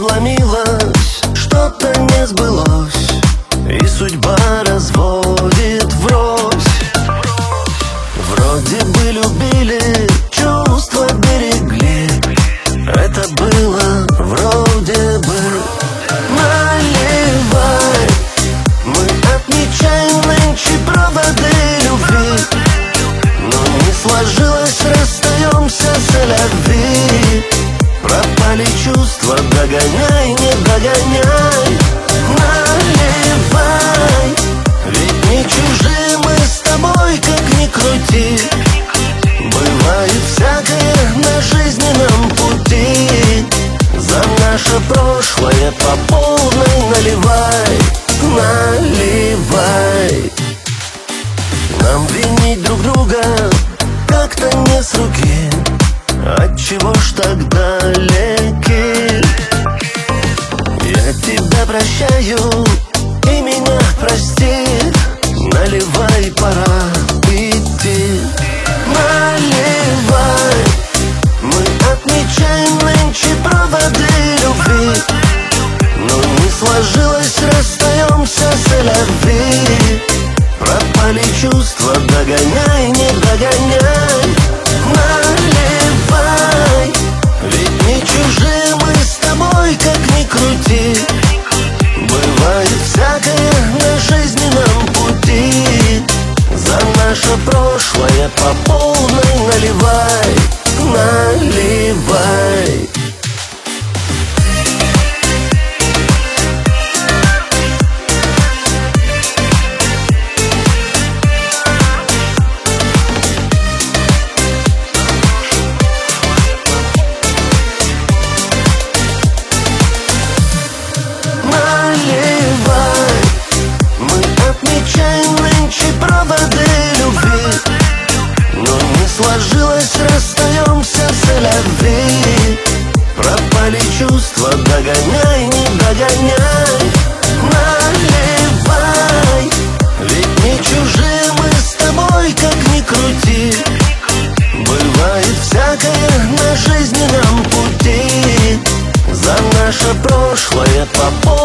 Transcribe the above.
подломилось, что-то не сбылось, и судьба разводит врозь. Вроде бы любили, чувства берегли, это было вроде бы. Наливай, мы отмечаем нынче проводы любви, но не сложилось, расстаемся с-ля-ви. Пропали чувства, догоняй, не догоняй. Наливай, ведь не чужие мы с тобой, как ни крути. Бывает всякое на жизненном пути. За наше прошлое по полной наливай, наливай. Нам винить друг друга как-то не с руки. Отчего ж так далеки? Я тебя прощаю, и меня прости. Наливай, пора идти. Наливай, мы отмечаем нынче проводы любви, но не сложилось, расстаемся с-ля-ви. Пропали чувства, догоняй, не догоняй. Наливай, ведь не чужие мы с тобой, как ни крути. Бывает всякое на жизненном пути. За наше прошлое по полной наливай, наливай. Отмечаем нынче проводы любви, но не сложилось, расстаемся с-ля-ви. Пропали чувства, догоняй, не догоняй. Наливай, ведь не чужие мы с тобой, как ни крути. Бывает всякое на жизненном пути. За наше прошлое по